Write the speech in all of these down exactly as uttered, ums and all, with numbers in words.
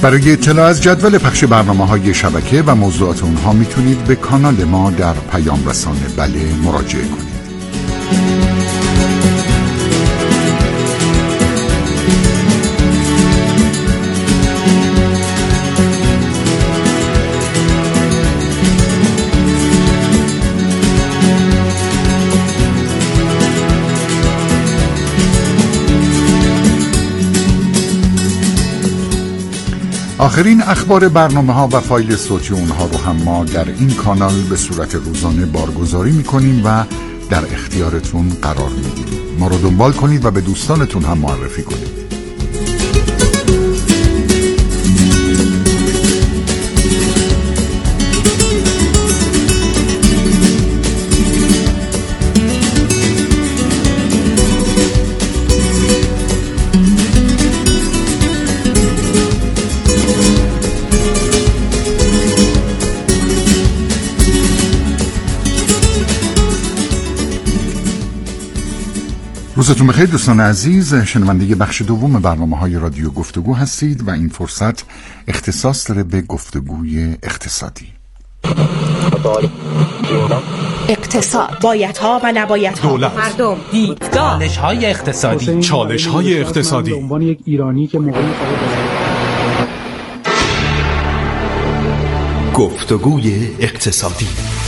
برای اطلاع از جدول پخش برنامه‌های شبکه و موضوعات اونها میتونید به کانال ما در پیام رسانه بله مراجعه کنید. آخرین اخبار برنامه ها و فایل صوتی اونها رو هم ما در این کانال به صورت روزانه بارگذاری میکنیم و در اختیارتون قرار میدیم. ما رو دنبال کنید و به دوستانتون هم معرفی کنید. روزتون بخیر دوستان عزیز، شنونده بخش دوم برنامه‌های رادیو گفتگو هستید و این فرصت اختصاص داره به گفتگوی اقتصادی. اقتصاد، بایدها و نبایدها، دولت، مردم، دیدگاه، چالش‌های اقتصادی، چالش‌های اقتصادی. به عنوان یک ایرانی که موقعی گفتگوی اقتصادی.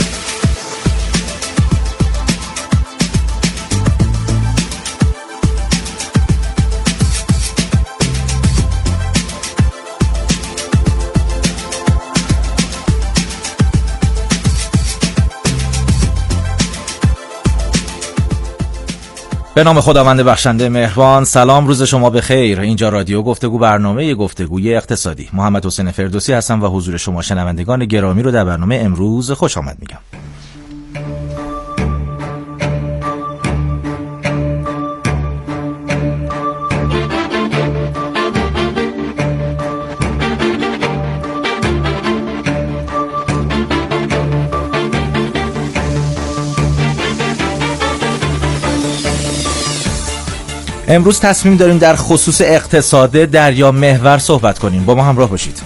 به نام خداوند بخشنده مهربان. سلام، روز شما بخیر. اینجا رادیو گفتگو، برنامه گفتگوی اقتصادی. محمد حسین فردوسی هستم و حضور شما شنوندگان گرامی رو در برنامه امروز خوش آمد میگم. امروز تصمیم داریم در خصوص اقتصاد دریا محور صحبت کنیم. با ما همراه باشید.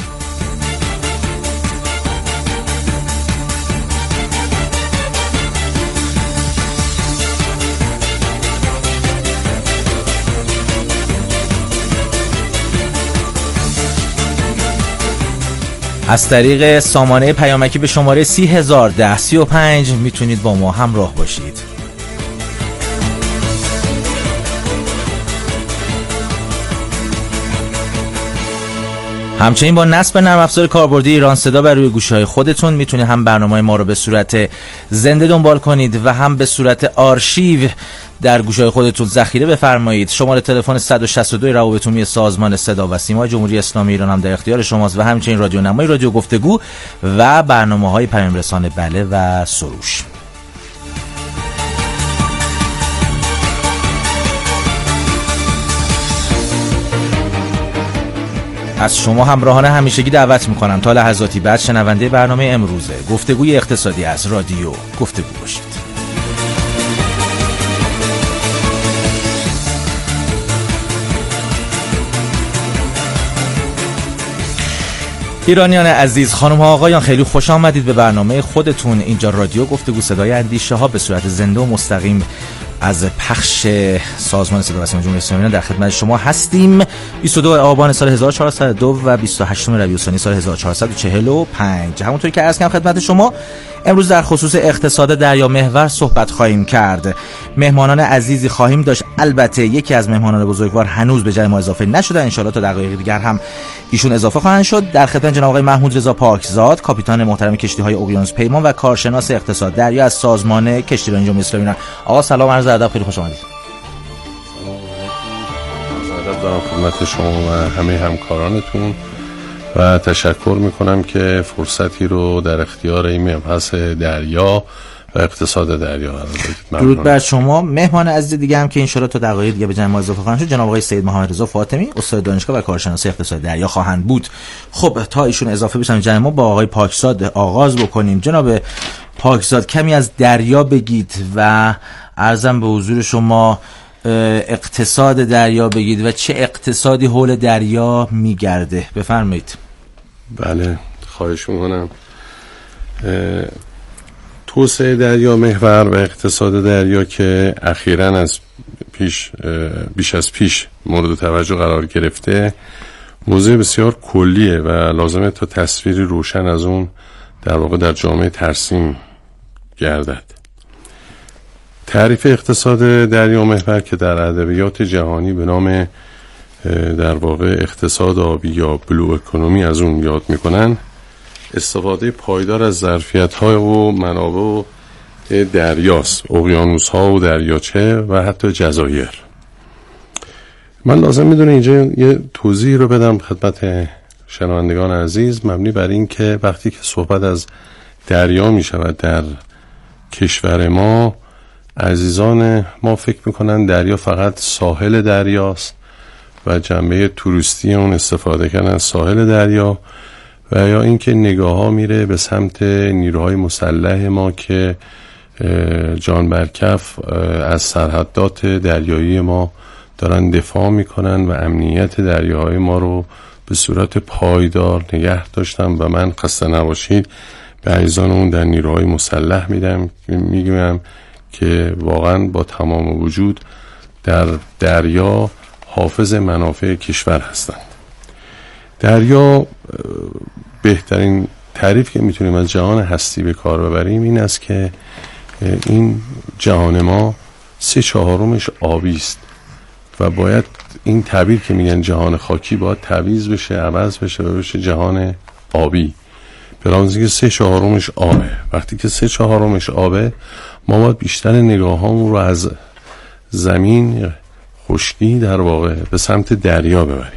از طریق سامانه پیامکی به شماره سی هزار ده سی و پنج میتونید با ما همراه باشید. همچنین با نصب نرم افزار کاربردی ایران صدا بر روی گوشی‌های خودتون میتونید هم برنامه ما رو به صورت زنده دنبال کنید و هم به صورت آرشیو در گوشی‌های خودتون ذخیره بفرمایید. شماره تلفن صد و شصت و دو روابط عمومی سازمان صدا و سیما جمهوری اسلامی ایران هم در اختیار شماست و همچنین رادیو نمای رادیو گفتگو و برنامه‌های پیام رسانه بله و سروش. از شما همراهان همیشگی دعوت میکنم تا لحظاتی بعد شنونده برنامه امروزه گفتگوی اقتصادی از رادیو گفتگو باشید. ایرانیان عزیز، خانم ها آقایان، خیلی خوش آمدید به برنامه خودتون. اینجا رادیو گفتگو، صدای اندیشه ها به صورت زنده و مستقیم از پخش سازمان صدا و سیما جمهوری اسلامی در خدمت شما هستیم. بیست و دو آبان سال هزار و چهارصد و دو و بیست و هشتم ربیع الثانی سال هزار و چهارصد و چهل و پنج. همونطوری که عرض کردم خدمت شما، امروز در خصوص اقتصاد دریا محور صحبت خواهیم کرد. مهمانان عزیزی خواهیم داشت. البته یکی از مهمانان بزرگوار هنوز به جای ما اضافه نشده، ان شاءالله تا دقایق دیگر هم ایشون اضافه خواهند شد. در خدمت جناب آقای محمود رضا پاکزاد، کاپیتان محترم کشتی‌های اقیانوس پیمان و کارشناس اقتصاد دریا از سازمان کشتیرانی جمهوری اسلامی ایران. آقا سلام، عرض ادب، خیلی خوش آمدید. سلام، ادب دارم خدمت شما و همه همکارانتون و تشکر میکنم که فرصتی رو در اختیار این مبحث دریا و اقتصاد دریا قرار دادید. درود بر شما. مهمان عزیز دیگه هم که ان شاءالله تا دقایق دیگه به جمع ما اضافه خواهند شد، جناب آقای سید محمد رضا فاطمی، استاد دانشگاه و کارشناس اقتصاد دریا خواهند بود. خب تا ایشون اضافه بشن جمع ما با آقای پاکزاد آغاز بکنیم. جناب پاکزاد، کمی از دریا بگید و عرضم به حضور شما اقتصاد دریا بگید و چه اقتصادی حول دریا میگرده. بفرمایید. بله، خواهش میکنم. توسعه دریا محور و اقتصاد دریا که اخیراً از پیش بیش از پیش مورد توجه قرار گرفته، موضوع بسیار کلیه و لازمه تا تصویری روشن از اون در واقع در جامعه ترسیم گردد. تعریف اقتصاد دریا محور که در ادبیات جهانی به نام در واقع اقتصاد آبی یا بلو اکونومی از اون یاد میکنن، استفاده پایدار از ظرفیت‌های و منابع دریاست، اقیانوس‌ها و دریاچه و حتی جزایر. من لازم میدونه اینجا یه توضیح رو بدم خدمت شنوندگان عزیز، مبنی بر این که وقتی که صحبت از دریا می شود در کشور ما، عزیزان ما فکر میکنن دریا فقط ساحل دریاست و جنبه توریستی اون استفاده کردن از ساحل دریا، و یا اینکه نگاه ها میره به سمت نیروهای مسلح ما که جان برکف از سرحدات دریایی ما دارن دفاع میکنن و امنیت دریاهای ما رو به صورت پایدار نگه داشتن. و من خسته نباشید به عزیزان اون در نیروهای مسلح میدم میگم که واقعا با تمام وجود در دریا حافظ منافع کشور هستند. دریا، بهترین تعریف که میتونیم از جهان هستی به کار ببریم این است که این جهان ما سه چهارمش آبی است و باید این تعبیر که میگن جهان خاکی باید تعویض بشه، عوض بشه و بشه جهان آبی. برامزی که سه چهارمش آبه. وقتی که سه چهارمش آبه، ما باید بیشتر نگاه هامون رو از زمین خشکی در واقع به سمت دریا ببریم.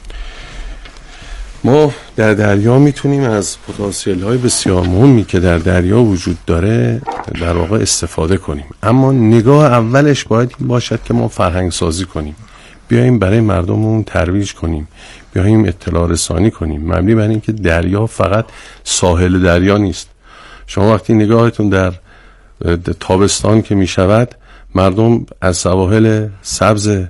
ما در دریا میتونیم از پتانسیل های بسیار مهمی که در دریا وجود داره در واقع استفاده کنیم، اما نگاه اولش باید این باشد که ما فرهنگ سازی کنیم، بیاییم برای مردممون ترویج کنیم، بیاییم اطلاع رسانی کنیم، مبنی بر این که دریا فقط ساحل دریا نیست. شما وقتی نگاهتون در تابستان که میشود، مردم از سواحل سبز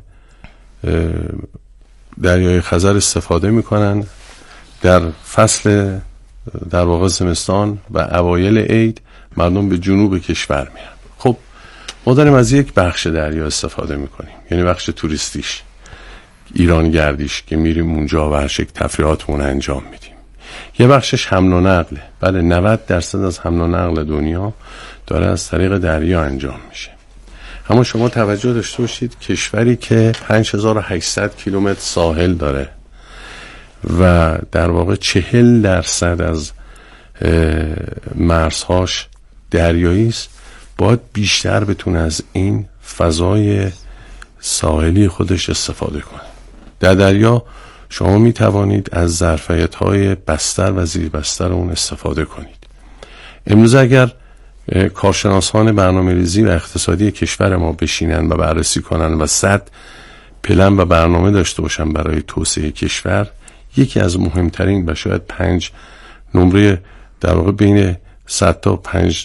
دریای خزر استفاده میکنن، در فصل در واقع زمستان و اوایل عید مردم به جنوب کشور میان. خب ما داریم از یک بخش دریا استفاده میکنیم، یعنی بخش توریستیش، ایران گردیش که میریم اونجا و هر شکل تفریحاتمون انجام میدیم. یه بخشش حمل و نقله. بله، نود درصد از حمل و نقل دنیا داره از طریق دریا انجام میشه. اما شما توجه داشته باشید کشوری که پنج هزار و هشتصد کیلومتر ساحل داره و در واقع چهل درصد از مرزهاش دریایی است، باید بیشتر بتونه از این فضای ساحلی خودش استفاده کنه. در دریا شما می توانید از ظرفیت‌های بستر و زیر بستر اون استفاده کنید. امروز اگر کارشناسان برنامه‌ریزی و اقتصادی کشور ما بشینن و بررسی کنن و صد پلن و برنامه داشته باشن برای توسعه کشور، یکی از مهمترین و شاید پنج نمره در واقع بین صد تا پنج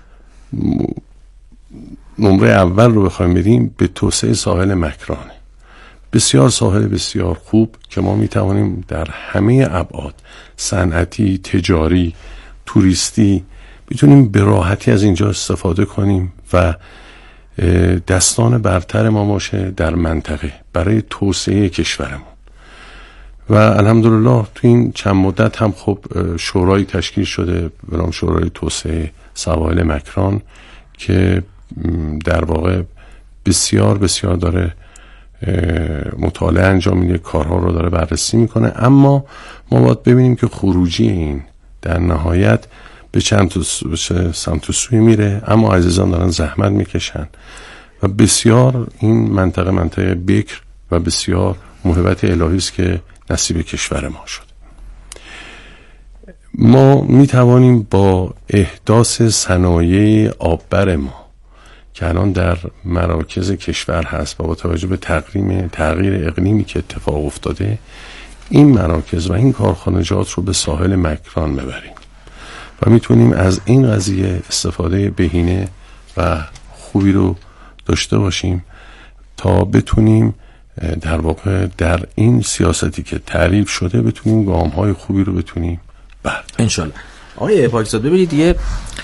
نمره اول رو بخوایم بدیم به توسعه ساحل مکرانه. بسیار ساحل بسیار خوب که ما میتوانیم در همه ابعاد، صنعتی، تجاری، توریستی، میتونیم به راحتی از اینجا استفاده کنیم و دستان برتر ما باشه در منطقه برای توسعه کشورمون. و الحمدلله تو این چند مدت هم خب شورای تشکیل شده به نام شورای توسعه سواحل مکران که در واقع بسیار بسیار داره مطالعه انجام میده، کارها رو داره بررسی میکنه. اما ما باید ببینیم که خروجی این در نهایت به چند سمت و سوی میره، اما عزیزان دارن زحمت میکشن و بسیار این منطقه منطقه بکر و بسیار موهبت الهی است که نصیب کشور ما شد. ما میتوانیم با احداث صنایع آببر ما که الان در مراکز کشور هست و با توجه به تغییر تغییر اقلیمی که اتفاق افتاده، این مراکز و این کارخانجات رو به ساحل مکران ببریم و میتونیم از این قضیه استفاده بهینه و خوبی رو داشته باشیم. تا بتونیم در واقع در این سیاستی که تعریف شده بتونیم گام‌های خوبی رو بتونیم برداریم انشالله. آقای پاکزاد ببینید یه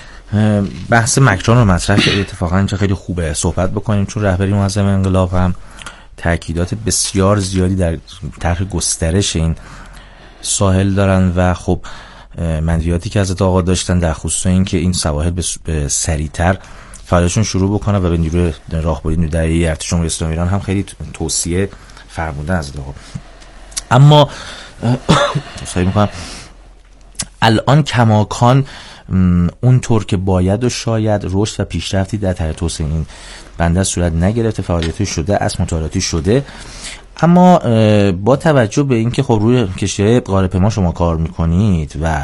بحث مکران رو مطرح کرد، اتفاقا اینجا خیلی خوبه صحبت بکنیم چون رهبری معظم انقلاب هم تاکیدات بسیار زیادی در طرح گسترش این ساحل دارن و خب مندیاتی که حضرت آقا داشتن در خصوص این که این سواحل به سریعتر فعالیتشون شروع بکنه و به نیروی راهبری نیروی دریایی ارتش جمهوری اسلامی ایران هم خیلی توصیه فرمودن حضرت آقا. اما صحیح میکنم الان کماکان اونطور که باید و شاید رشد و پیشرفتی در طرح توسعه این بندر صورت نگرفته، فعالیتی شده از مطالعاتی شده، اما با توجه به اینکه خب روی کشتی‌های قاره‌پیما شما کار میکنید و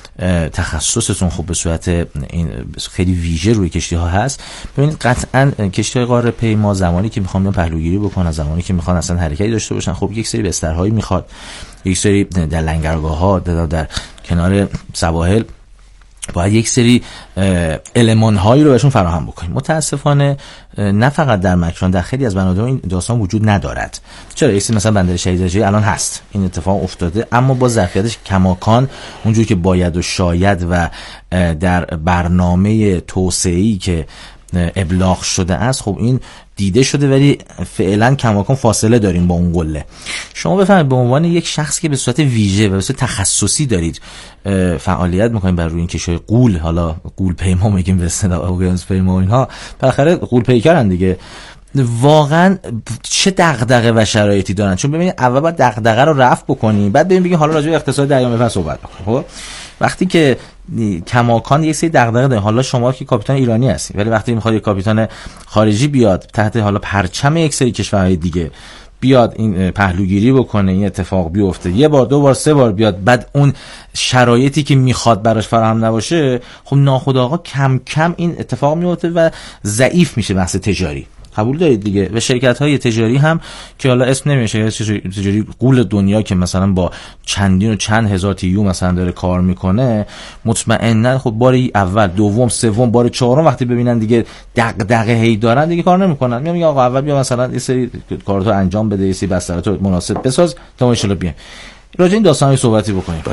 تخصصتون خب به صورت این خیلی ویژه روی کشتی ها هست، ببینید قطعا کشتی های قاره‌پیما زمانی که میخوان بیان پهلوگیری بکنن، زمانی که میخوان اصلا حرکتی داشته باشن، خب یک سری بسترهایی میخواد، یک سری در لنگرگاه ها در, در کنار سواحل باید یک سری المان هایی رو بهشون فراهم بکنیم. متاسفانه نه فقط در مکران، در خیلی از بندرها این داستان وجود ندارد. چرا یک سری مثلا بندر شهید رجایی الان هست، این اتفاق افتاده، اما با ظرفیتش کماکان اونجوری که باید و شاید و در برنامه توسعه‌ای که ابلاغ شده است خب این دیده شده، ولی فعلا کماکان فاصله داریم با اون قله. شما بفرمایید به عنوان یک شخص که به صورت ویژه و به صورت تخصصی دارید فعالیت میکنید بر روی این کشتی قول، حالا قول پیما میگیم به اصطلاح اقیانوس پیما، اینها بالاخره قول پیکرن دیگه، واقعا چه دغدغه و شرایطی دارن؟ چون ببینید اول باید دغدغه رو رفع بکنیم، بعد ببینیم بگیم حالا راجع به اقتصاد دریا مثلا صحبت بکنیم. خب وقتی که کماکان یک سری دغدغه داره، حالا شما که کاپیتان ایرانی هستید ولی وقتی میخواد یک کاپیتان خارجی بیاد تحت حالا پرچم یک سری کشورهای دیگه بیاد این پهلوگیری بکنه، این اتفاق بیفته، یه بار دو بار سه بار بیاد، بعد اون شرایطی که میخواد براش فراهم نباشه، خب ناخودآگاه کم کم این اتفاق میفته و ضعیف میشه بحث تجاری. قبول دارید دیگه؟ و شرکت‌های تجاری هم که حالا اسم نمیشه، شرکت تجاری قول دنیا که مثلا با چندین و چند هزار تیو مثلا داره کار میکنه، مطمئنا خب بار اول، دوم، سوم، بار چهارم وقتی ببینن دیگه دغدغه هی دارن دیگه کار نمیکنن، میگم میگه آقا اول بیا مثلا یه سری کاراتو انجام بده، یه سری بستراتو مناسب بساز تا ان شاءالله بیایم راجع این داستانی صحبتی بکنیم.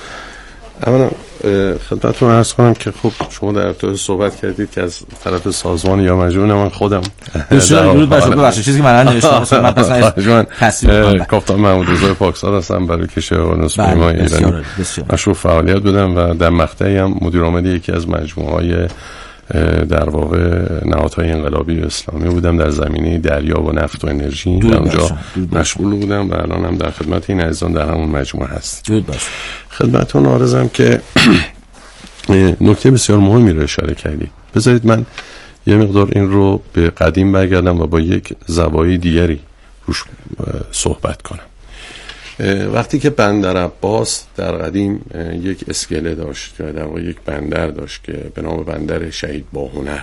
اولا خدمتتون عرض کنم که خب شما در ابتدا صحبت کردید که از طرف سازمان یا مجموعه من خودم بسیار درود بر شما، ببخشید چیزی که من نوشتم من مثلا تصویر کاپیتان محمود رضا پاکزاد هستم، برای کشتی اقیانوس پیما ایرانی مشغول فعالیت بودم و در مقطعی هم مدیر عامل یکی از مجموعه‌های در واقع نهادهای انقلابی اسلامی بودم در زمینه دریا و نفت و انرژی، در اونجا مشغول بودم و الان هم در خدمت این عزیزان در همون مجموعه هستم. خدمتتون عرضم که نکته بسیار مهمی رو اشاره کردید. بذارید من یه مقدار این رو به قدیم برگردم و با یک زوایای دیگری روش صحبت کنم. وقتی که بندر عباس در قدیم یک اسکله داشت که در واقع یک بندر داشت که به نام بندر شهید باهنر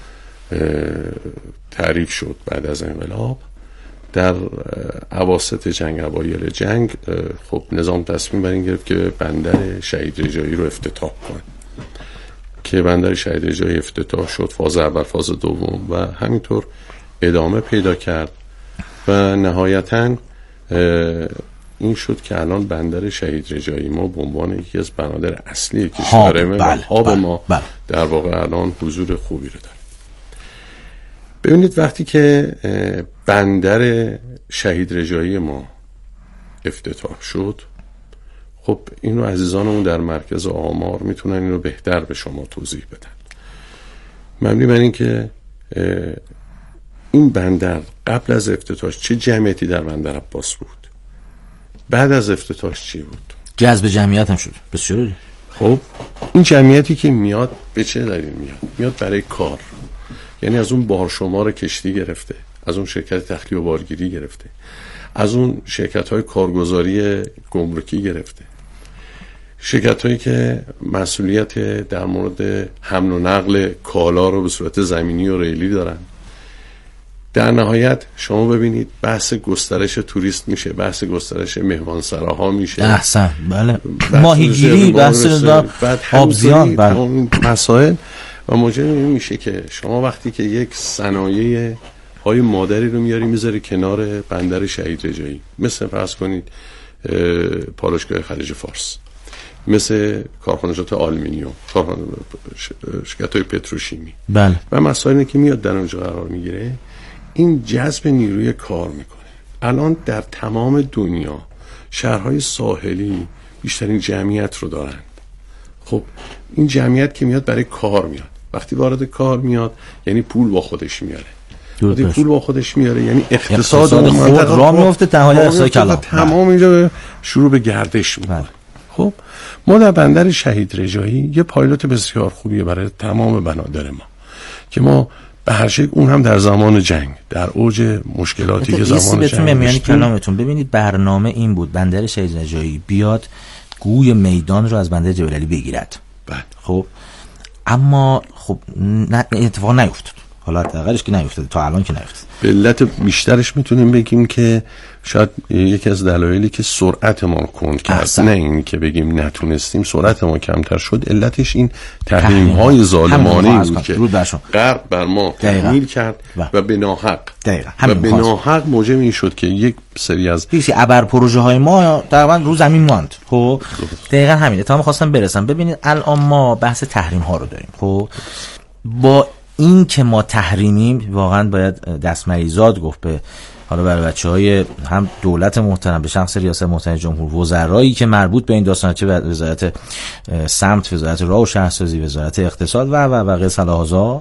تعریف شد بعد از انقلاب، در اواسط جنگ، اوایل جنگ، خب نظام تصمیم بر این گرفت که بندر شهید رجایی رو افتتاح کنه که بندر شهید رجایی افتتاح شد، فاز اول، فاز دوم و همینطور ادامه پیدا کرد و نهایتاً این شد که الان بندر شهید رجایی ما به عنوان یکی از بنادر اصلی کشور ما و هاب ما بل. در واقع الان حضور خوبی رو داره. ببینید وقتی که بندر شهید رجایی ما افتتاح شد، خب اینو عزیزانمون در مرکز آمار میتونن اینو بهتر به شما توضیح بدن. مبنی بر این که این بندر قبل از افتتاحش چه جمعیتی در بندر عباس بود، بعد از افتتاحش چی بود، جذب جمعیت هم شد بسیار. خب این جمعیتی که میاد به چه دلیل میاد؟ میاد برای کار، یعنی از اون بارشمار کشتی گرفته، از اون شرکت تخلیه و بارگیری گرفته، از اون شرکت‌های کارگزاری گمرکی گرفته، شرکت‌هایی که مسئولیت در مورد حمل و نقل کالا رو به صورت زمینی و ریلی دارن. در نهایت شما ببینید بحث گسترش توریست میشه، بحث گسترش مهمانسراها میشه، احسن بله، ماهیگیری، بحث آبزیان، بله، مسائل و موجب این میشه که شما وقتی که یک صنایع آیا مادری رو میاری میذاری کنار بندر شهید رجایی، مثل فرض کنید پالایشگاه خلیج فارس، مثل کارخانجات آلومینیوم، شرکت‌های پتروشیمی، بله، و مسائلی که میاد در اونجا قرار میگیره، این جذب نیروی کار میکنه. الان در تمام دنیا شهرهای ساحلی بیشترین جمعیت رو دارند. خب این جمعیت که میاد برای کار میاد، وقتی وارد کار میاد یعنی پول با خودش میاره، وقتی پول با خودش میاره یعنی اقتصاد, اقتصاد خود راه میفته، تمام اقتصاد کلان تمام اینجا شروع به گردش میکنه. خب ما در بندر شهید رجایی یه پایلوت بسیار خوبیه برای تمام بنادر ما که ما به هر شکل، اون هم در زمان جنگ، در اوج مشکلاتی که زمان جنگ میانی کلامتون. ببینید برنامه این بود بندر شهید رجایی بیاد گوی میدان رو از بندر جبل علی بگیرد. بله. خب اما خب نه اتفاق نیفتاد. حالا حداقلش که نیفتاد، تا الان که نیفتاد. به علت بیشترش میتونیم بگیم که شاید یکی از دلایلی که سرعت ما کند کرد، نه این که بگیم نتونستیم، سرعت ما کمتر شد، علتش این تحریم های ظالمانه بود که غرب بر ما تحمیل کرد و, و به ناحق و به ناحق موجب این شد که یک سری از پیشی ابر پروژه های ما تقریبا رو زمین ماند. خب دقیقاً همینه. تا می‌خواستم برسم. ببینید الان ما بحث تحریم ها رو داریم. خب با این که ما تحریمیم، واقعا باید دستمریزاد گفت به حالا برای بچه‌های هم دولت محترم، به شخص ریاست محترم جمهور، وزرایی که مربوط به این داستان، چه وزارت سمت، وزارت راه و شهرسازی، وزارت اقتصاد و و و غیر صلاح‌ها،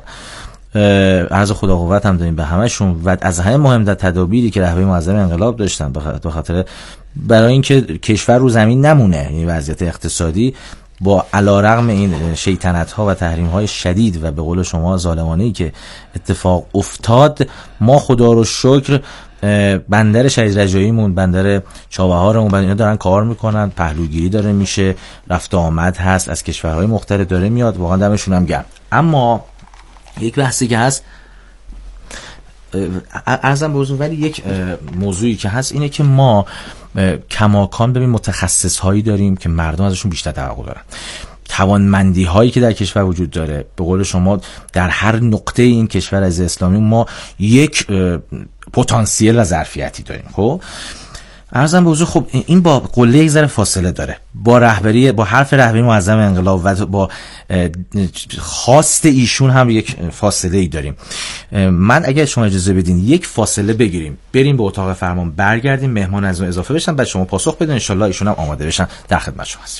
عرض خدا قوت هم داریم به همشون. و از همه مهم در تدابیری که رهبری معظم انقلاب داشتن به خاطر برای اینکه کشور رو زمین نمونه، این وضعیت اقتصادی، با علیرغم این شیطنت ها و تحریم های شدید و به قول شما ظالمانه‌ای که اتفاق افتاد، ما خدا رو شکر بندر شهید رجاییمون، بندر چابهارمون، اینا دارن کار میکنن، پهلوگیری داره میشه، رفت آمد هست، از کشورهای مختلف داره میاد، واقعا دمشون هم گرم. اما یک بحثی که هست عرضم به حضور، ولی یک موضوعی که هست اینه که ما کماکان ببین متخصص هایی داریم که مردم ازشون بیشتر توقع دارن، توانمندی هایی که در کشور وجود داره. به قول شما در هر نقطه این کشور از اسلامی ما یک پتانسیل و ظرفیتی داریم. خب عرضم به حضور، خب این با قله یک ذره فاصله داره با رهبری، با حرف رهبری معظم انقلاب و با خواست ایشون هم یک فاصله ای داریم. من اگر شما اجازه بدین یک فاصله بگیریم، بریم به اتاق فرمان، برگردیم، مهمان از اون اضافه بشن، بعد شما پاسخ بدین، ان شاء الله ایشون هم آماده بشن، در خدمت شما هستیم.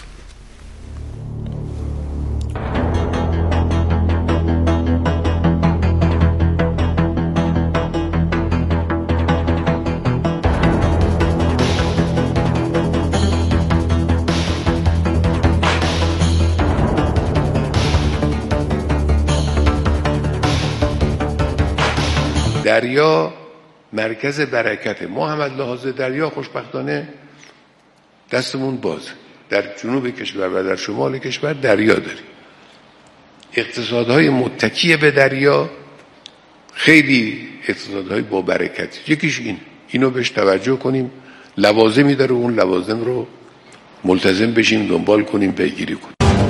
دریا مرکز برکت ما هم، از لحاظ دریا خوشبختانه دستمون باز. در جنوب کشور و در شمال کشور دریا داریم، اقتصادهای متکی به دریا خیلی اقتصادهای با برکت. یکیش این اینو بهش توجه کنیم، لوازمی داره، اون لوازم رو ملتزم بشیم، دنبال کنیم، پیگیری کنیم.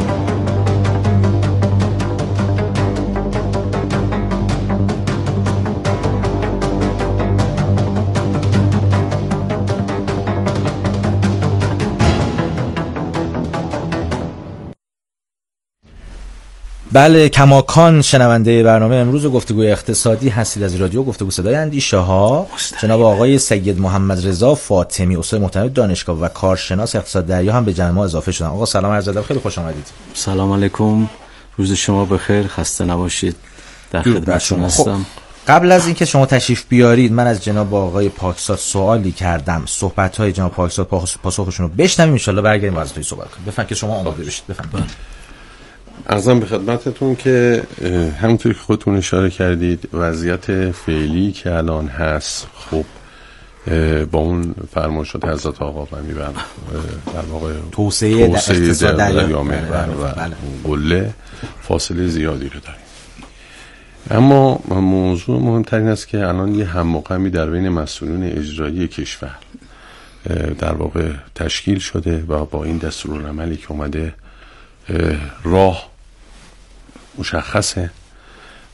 بله، کماکان شنونده برنامه امروز گفتگوی اقتصادی هستید از رادیو گفتگو صدای اندیشه ها. جناب آقای سید محمد رضا فاطمی، استاد محترم دانشگاه و کارشناس اقتصاد دریا هم به جمع ما اضافه شدن. آقا سلام عرض ادب، خیلی خوش آمدید. سلام علیکم، روز شما بخیر، خسته نباشید، در خدمتتون هستم. خب، قبل از اینکه شما تشریف بیارید، من از جناب آقای پاکزاد سوالی کردم، صحبت‌های جناب پاکزاد پاسخشون رو بشنویم، ان شاءالله برگردیم واسه صحبت کنیم. بفرمایید که شما آماده بشید. بفرمایید. عرضم به خدمتتون که همونطور که خودتون اشاره کردید، وضعیت فعلی که الان هست، خب با اون فرمایشات حضرت آقا و میبرم در واقع توسعه اقتصاد دریا محور و قله فاصله زیادی رو داریم. اما موضوع مهمترین است که الان یه هم‌مقامی در بین مسئولین اجرایی کشور در واقع تشکیل شده و با این دستورالعملی که اومده راه مشخصه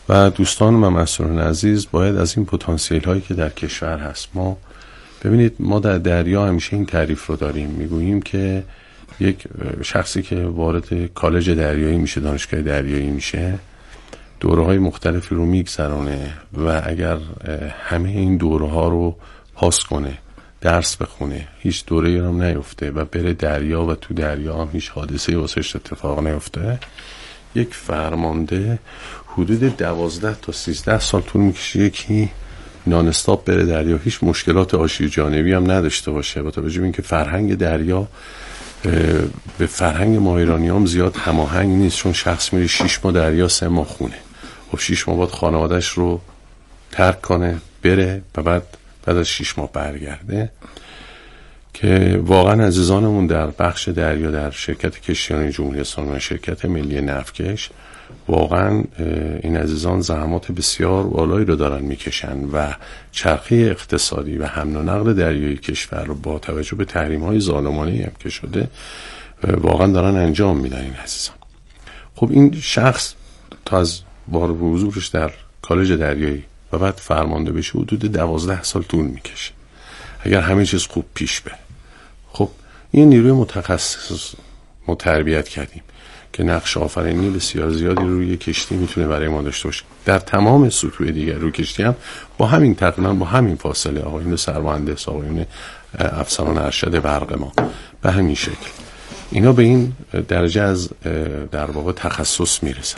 و دوستان و مسئولان عزیز باید از این پتانسیل هایی که در کشور هست، ما ببینید ما در دریا همیشه این تعریف رو داریم، میگوییم که یک شخصی که وارد کالج دریایی میشه، دانشگاه دریایی میشه، دوره های مختلفی رو میگذرونه و اگر همه این دوره ها رو پاس کنه، درس بخونه، هیچ دوره هم نیفته و بره دریا و تو دریا هم هیچ حادثه واسش اتفاق نیفته، یک فرمانده حدود دوازده تا سیزده سال طول میکشه یکی نان استاپ بره دریا، هیچ مشکلات آشیل جانبی هم نداشته باشه، با توجه به اینکه فرهنگ دریا به فرهنگ ما ایرانی هم زیاد هماهنگ نیست، چون شخص میره شیش ماه دریا سه ماه خونه، خب شیش ماه باید خانوادهش رو ترک کنه بره و بعد بعد از شیش ماه برگرده، که واقعا عزیزانمون در بخش دریا در شرکت کشتیرانی جمهوری اسلامی و شرکت ملی نفتکش واقعا این عزیزان زحمات بسیار بالایی رو دارن میکشن و چرخه اقتصادی و حمل و نقل دریایی کشور رو با توجه به تحریم‌های ظالمانه‌ای هم که شده واقعا دارن انجام میدن این عزیزان. خب این شخص تا از وارد حضورش در کالج دریایی و بعد فرمانده بشه حدود دوازده سال طول میکشه اگر همه چیز خوب پیش بره. خب این نیروی متخصص ما تربیت کردیم که نقش آفرینی بسیار زیادی روی کشتی میتونه برای ما داشته باشه. در تمام سطوح دیگر روی کشتی هم با همین تقریبا با همین فاصله آقایون سرمهندس، آقایون افسران ارشد برق ما به همین شکل اینا به این درجه از در واقع تخصص میرسن.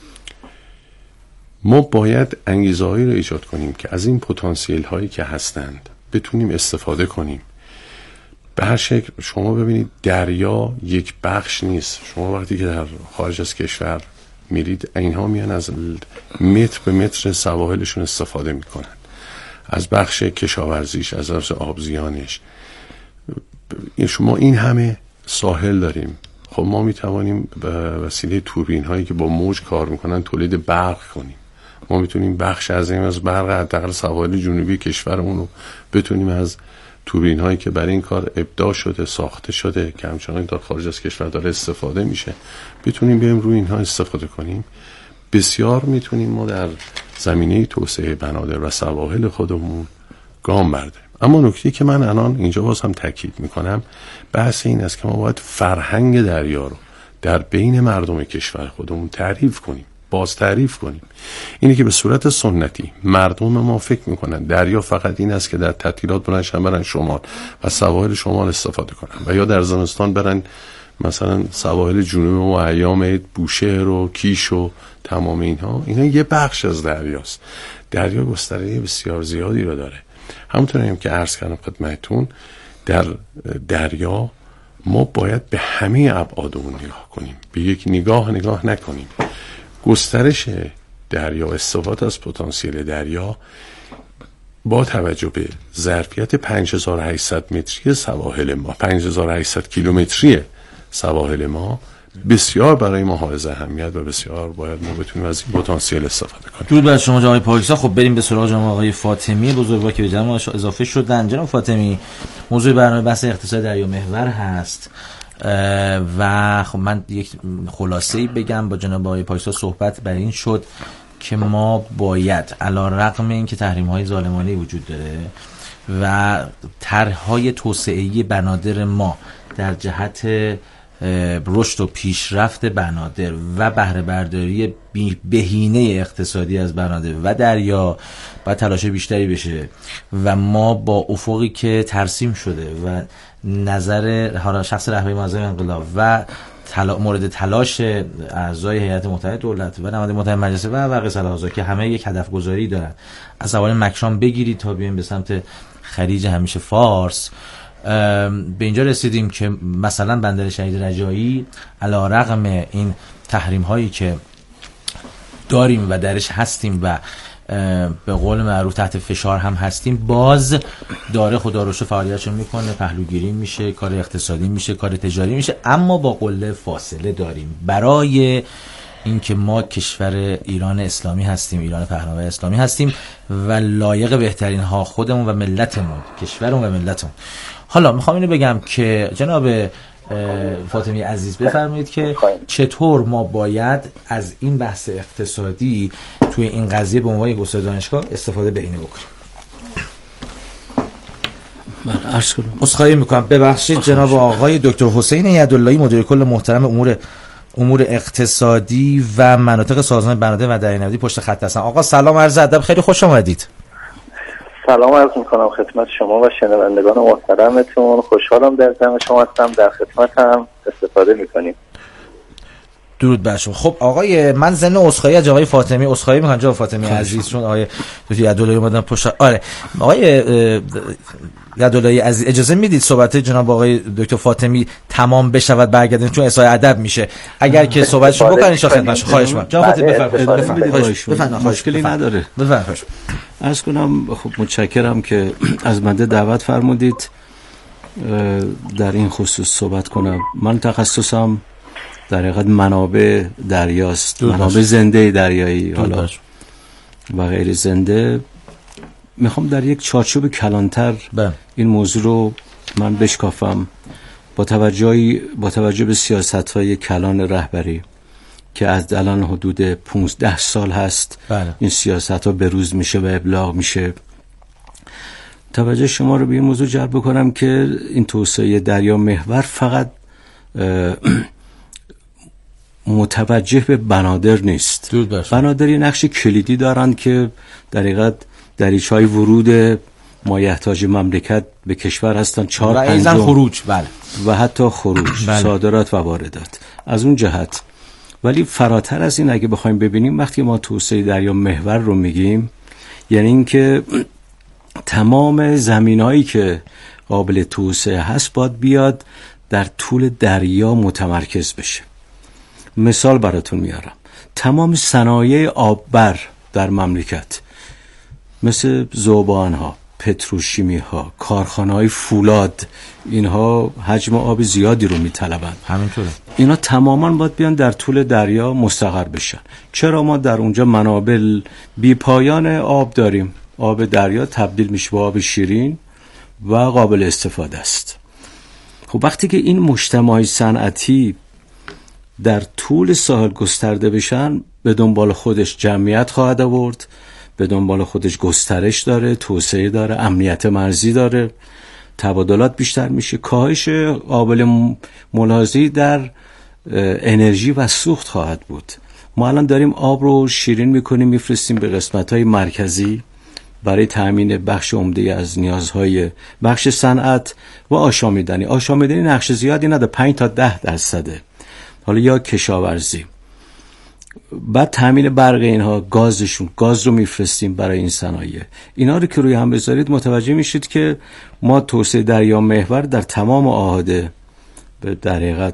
ما باید انگیزه هایی رو ایجاد کنیم که از این پتانسیل هایی که هستند بتونیم استفاده کنیم. به هر شکل شما ببینید دریا یک بخش نیست. شما وقتی که در خارج از کشور میرید اینها میان از متر به متر سواحلشون استفاده میکنن، از بخش کشاورزیش، از بخش آبزیانش. شما این همه ساحل داریم، خب ما میتوانیم به وسیله توربین هایی که با موج کار میکنن تولید برق کنیم. ما میتونیم بخش از این از برق حداقل سواحل جنوبی کشورمون رو بتونیم از توربین هایی که برای این کار ابداع شده، ساخته شده که همچنان در خارج از کشور داره استفاده میشه، بتونیم بریم روی اینها استفاده کنیم. بسیار میتونیم ما در زمینه توسعه بنادر و سواحل خودمون گام برداریم. اما نکته که من الان اینجا باز هم تاکید میکنم بحث این است که ما باید فرهنگ دریا رو در بین مردم کشور خودمون تعریف کنیم، باز تعریف کنیم. اینه که به صورت سنتی مردم ما فکر میکنن دریا فقط این است که در تعطیلات بلندشن برن شمال و سواحل شمال استفاده کنن و یا در زمستان برن مثلا سواحل جنوب و ایام عید بوشهر و کیش و تمام اینها. اینا یه بخش از دریاست. دریا گستره بسیار زیادی رو داره. همونطور هم که عرض کردم خدمتتون، در دریا ما باید به همه ابعاد اون نگاه کنیم، به یک نگاه نگاه نکنیم. گسترش دریا، استفاده از پتانسیل دریا با توجه به ظرفیت پنج هزار و هشتصد متری سواحل ما، پنج هزار و هشتصد کیلومتری سواحل ما بسیار برای ما حائز اهمیت و بسیار باید ما بتونیم از این پتانسیل استفاده کنیم. درود بر شما جناب پاکیزاد. خب بریم به سراغ جناب آقای فاطمی بزرگوار که به جمع اضافه شدن. جناب فاطمی، موضوع برنامه بحث اقتصاد دریا محور هست و خب من یک خلاصه‌ای بگم. با جناب آقای پاکیزاد صحبت بر این شد که ما باید علی رغم اینکه تحریم‌های ظالمانه وجود داره و طرح‌های توسعه‌ای بنادر ما در جهت رشد و پیشرفت بنادر و بهره برداری بهینه اقتصادی از بنادر و دریا باید تلاش بیشتری بشه و ما با افقی که ترسیم شده و نظر شخص رهبری معظم انقلاب و تلا مورد تلاش اعضای هیئت متحده دولت و نماینده متحد مجلس و بقیه صلاح‌ها که همه یک هدف گذاری دارن، از سوال مکشان بگیرید تا بیایم به سمت خلیج همیشه فارس، به اینجا رسیدیم که مثلا بندر شهید رجایی علی رغم این تحریم هایی که داریم و درش هستیم و به قول معروف تحت فشار هم هستیم، باز داره خدا رو شکر فعالیتشو میکنه، پهلوگیری میشه، کار اقتصادی میشه، کار تجاری میشه، اما با قله فاصله داریم برای اینکه ما کشور ایران اسلامی هستیم، ایران پهناور اسلامی هستیم و لایق بهترین ها خودمون و ملتمون، کشورمون و ملتمون. حالا میخوام اینو بگم که جناب فاطمی عزیز بفرمایید که چطور ما باید از این بحث اقتصادی توی این قضیه به عنوان استاد دانشگاه استفاده بهینه بکنیم. من عرض کنم. عذرخواهی میکنم، ببخشید جناب آقای دکتر حسین یداللهی مدیر کل محترم امور امور اقتصادی و مناطق سازمان بنادر و دریانوردی پشت خط هستن. آقا سلام، عرض ادب، خیلی خوش آمدید. سلام عرض میکنم خدمت شما و شنوندگان محترمتون. خوشحالم در جمع شما هستم، در خدمتم، استفاده میکنیم. درود بر شما. خب آقای، من ضمن عذرخواهی از آقای فاطمی عذرخواهی میکنم جناب فاطمی عزیز، چون آقای دکتر یداللهی اومدن پشت. آره آقای یداللهی عزیز، اجازه میدید صحبت جناب آقای دکتر فاطمی تمام بشود برگردیم، چون اصلاح ادب میشه. اگر که صحبتشو بکنین ان شاء الله خدمتشون. خواهش میکنم جناب فاطمی بفرمایید. بفرمایید. مشکلی نداره. بفرمایید. عرض کنم خب متشکرم که از بنده دعوت فرمودید در این خصوص صحبت کنم. من تخصصم در حقیقت منابع دریاست، منابع زنده دریایی حالا و غیر زنده. میخوام در یک چارچوب کلانتر این موضوع رو من بشکافم با توجه با توجه به سیاست‌های کلان رهبری که از الان حدود پانزده سال هست. بله. این سیاست‌ها بروز میشه و ابلاغ میشه. توجه شما رو به این موضوع جلب بکنم که این توسعه دریا محور فقط متوجه به بنادر نیست. بنادر یه نقش کلیدی دارن که در حقیقت دریچه‌های ورود مایحتاج مملکت به کشور هستن، چهار و ایزن خروج. بله. و حتی خروج. بله. صادرات و واردات از اون جهت. ولی فراتر از این اگه بخوایم ببینیم، وقتی ما توسعه دریا محور رو میگیم، یعنی اینکه تمام زمینهایی که قابل توسعه هست باید بیاد در طول دریا متمرکز بشه. مثال براتون میارم، تمام صنایع آببر در مملکت مثل ذوبان ها، پتروشیمی ها، کارخانه های فولاد، اینها حجم آب زیادی رو میطلبند. همینطوره. اینا تماما باید بیان در طول دریا مستقر بشن. چرا؟ ما در اونجا منابع بی پایان آب داریم. آب دریا تبدیل میشه به آب شیرین و قابل استفاده است. خب وقتی که این مجتمع صنعتی در طول ساحل گسترده بشن، به دنبال خودش جمعیت خواهد آورد، به دنبال خودش گسترش داره، توسعه داره، امنیت مرزی داره، تبادلات بیشتر میشه، کاهش قابل ملاحظه‌ای در انرژی و سوخت خواهد بود. ما الان داریم آب رو شیرین میکنیم، میفرستیم به قسمت‌های مرکزی برای تامین بخش عمده از نیازهای بخش صنعت و آشامیدنی. آشامیدنی نقش زیادی نداره، پنج تا ده درصده. حالا یا کشاورزی، بعد تامین برق اینها، گازشون، گاز رو میفرستیم برای این صنایع. اینا رو که روی هم بذارید متوجه میشید که ما توسعه دریا محور در تمام احاده به در حقیقت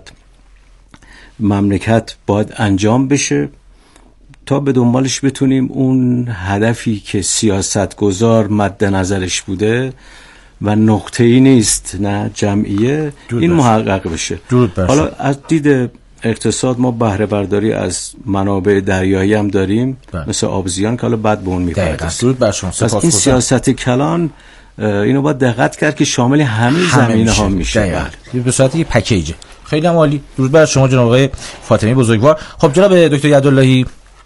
مملکت باید انجام بشه تا به دنبالش بتونیم اون هدفی که سیاستگزار مد نظرش بوده و نقطه‌ای نیست نه جمعیه، این محقق بشه. حالا از دید اقتصاد ما بهره برداری از منابع دریایی هم داریم، بله. مثل آبزیان که حالا بعد به اون میپردازیم. پس این سیاست کلان اینو باید دقت کرد که شامل همه زمینه ها میشه. بله. به صورت یک پکیج. خیلی هم عالی. درود بر شما جناب آقای فاطمی بزرگوار. خب جناب دکتر یداللهی،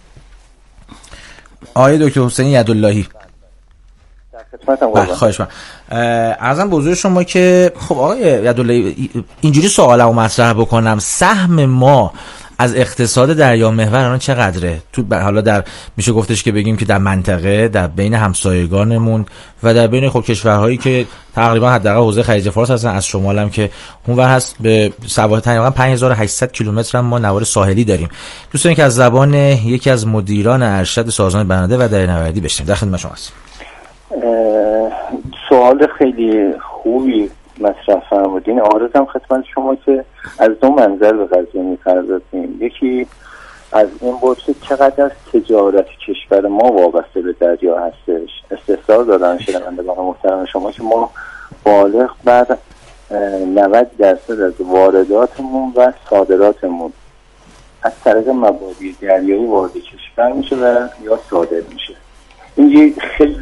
آقای دکتر حسین یداللهی، خواهش می‌کنم. عرضم به حضور شما که خب آقای یداللهی، اینجوری سوالمو مطرح بکنم، سهم ما از اقتصاد دریا محور الان چقدره؟ تو حالا در میشه گفتش که بگیم که در منطقه، در بین همسایگانمون و در بین خب کشورهایی که تقریبا حداقل حوزه خلیج فارس هستن، از شمال هم که اونور هست، به سواحل تقریبا پنج هزار و هشتصد کیلومتر هم ما نوار ساحلی داریم. دوست داریم که از زبان یکی از مدیران ارشد سازمان بنادر و دریانوردی بشنویم. در خدمت شما هستم. سوال خیلی خوبی مطرح فرمودین. عرضم خدمت شما که از دو منظر به قضیه می‌پردازیم. یکی از این بود که چقدر از تجارت کشور ما وابسته به دریا هستش. استفسار دادن شنوندگان محترم شما که ما بالغ بر نود درصد از وارداتمون و صادراتمون از طریق مبادی دریایی وارد کشور میشه و یا صادر میشه. این خیلی